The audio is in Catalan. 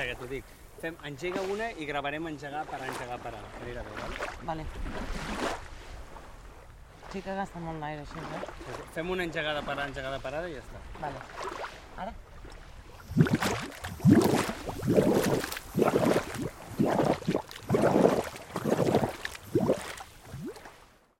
espera, que t'ho dic. Fem engega una i gravarem engegar per ara. Anirà bé, val? Vale. Sí que gasta molt l'aire, això, eh? Fem una engegada per ara i ja està. Vale. Ara?